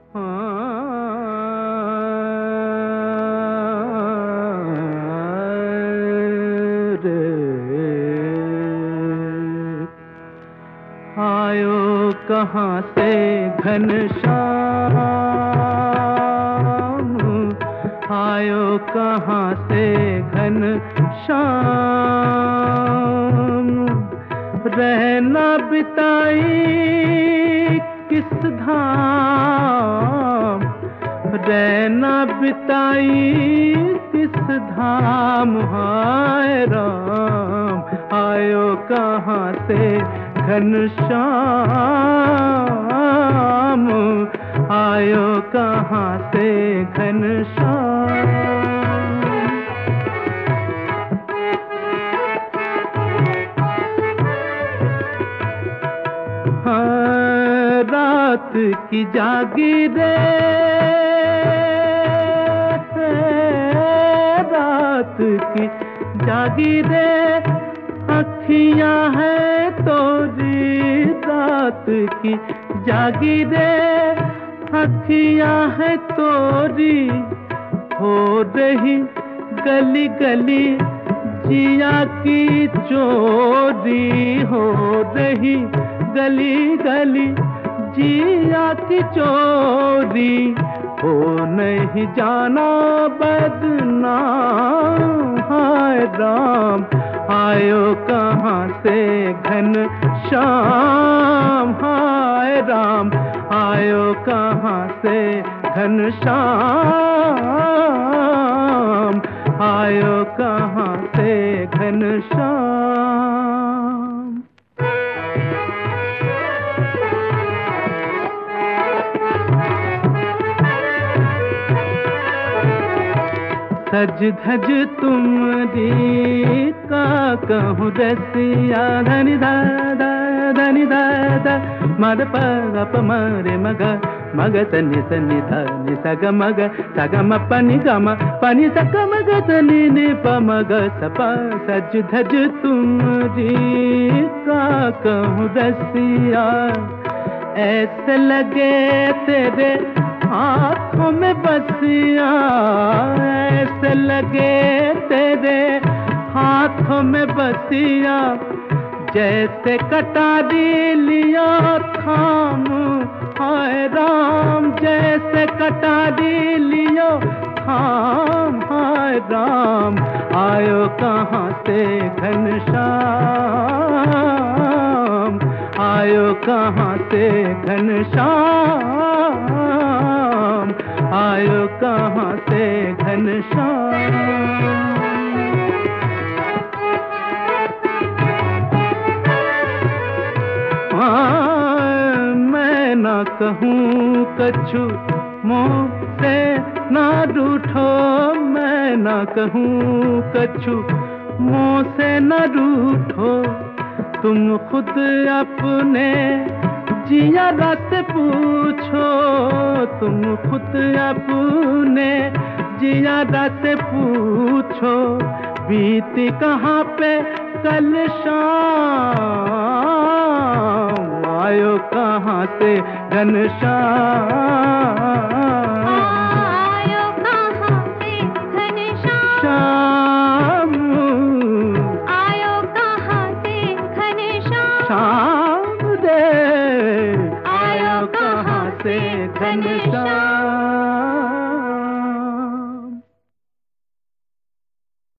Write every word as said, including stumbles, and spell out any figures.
आयो कहाँ से घनश्याम, आयो कहाँ से घनश्याम, रहना बिताई किस धाम, रहना बिताई किस धाम, हाय राम आयो कहाँ से घनश्याम, आयो कहाँ से घनश्याम। हाँ, रात की जागीरे, रात की जागीरे अखियां है तोरी, रात की जागीरे अखियां है तोरी, हो रही गली गली जिया की चोरी, हो रही गली गली जिया की चोरी, हो नहीं जाना बदनाम, हाय राम आयो कहाँ से घनश्याम, हाय राम आयो कहाँ से घनश्याम, आयो कहाँ से घनश्याम। सज धज तुमरी का कहूँ रसिया, धनि दादा धनि दादा मद पग मरे मग मग तनि तनि धनि सग मग सग म पनि गम पनि सग मग तनि नि प मग सप। सज धज तुमरी का कहूँ रसिया, ऐसे लगे तेरे हाथों में बसिया, ऐसे लगे तेरे हाथों में बसिया, जैसे कटारी लिया थाम, हाय राम जैसे कटारी लियो थाम, हाय राम आयो कहाँ से घनश्याम, आयो कहाँ से घनश्याम, आयो कहाँ से घनश्याम। हाँ, मैं ना कहूँ कछु मुँह से ना रूठो, मैं ना कहूँ कछु मुँह से ना रूठो, तुम खुद अपने जिया से पूछो, तुम खुद अपने जिया से पूछो, बीती कहाँ पे कल शाम, आयो कहाँ से घनश्याम, आयो कहाँ से घनश्याम, आयो कहाँ से घनश्याम, श्याम दे आयो कहाँ से घनश्याम।